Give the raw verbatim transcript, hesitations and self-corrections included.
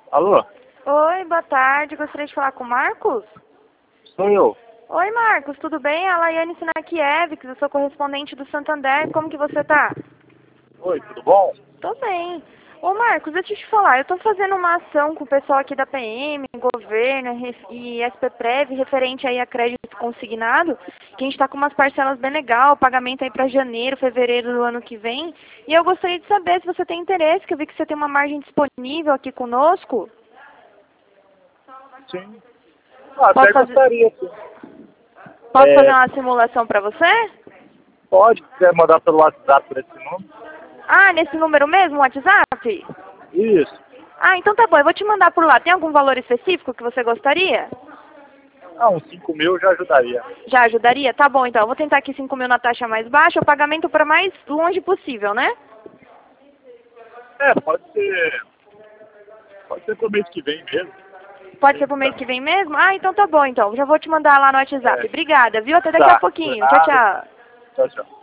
Alô? Oi, boa tarde. Gostaria de falar com o Marcos? Sou eu. Oi, Marcos, tudo bem? A Laiane Sinakievics, eu sou correspondente do Santander. Como que você tá? Oi, tudo bom? Tô bem. Ô, Marcos, deixa eu te falar. Eu tô fazendo uma ação com o pessoal aqui da P M, governo e S P Prev, referente aí a crédito consignado, que a gente tá com umas parcelas bem legal, pagamento aí pra janeiro, fevereiro do ano que vem. E eu gostaria de saber se você tem interesse, que eu vi que você tem uma margem disponível aqui conosco. Sim. Ah, Posso até fazer... gostaria, sim. Posso fazer É, uma simulação para você? pode, se quiser mandar pelo WhatsApp por esse número? Ah, nesse número mesmo, WhatsApp? Isso. Ah, então tá bom, eu vou te mandar por lá. Tem algum valor específico que você gostaria? Ah, uns cinco mil já ajudaria. Já ajudaria? Tá bom, então. Eu vou tentar aqui cinco mil na taxa mais baixa, o pagamento para mais longe possível, né? É, pode ser. Pode ser pro mês que vem mesmo. Pode ser pro mês que vem mesmo? Ah, então tá bom, então. Já vou te mandar lá no WhatsApp. É, Obrigada, viu? Até daqui a tá, por pouquinho. Tchau, nada. tchau. Tchau, tchau.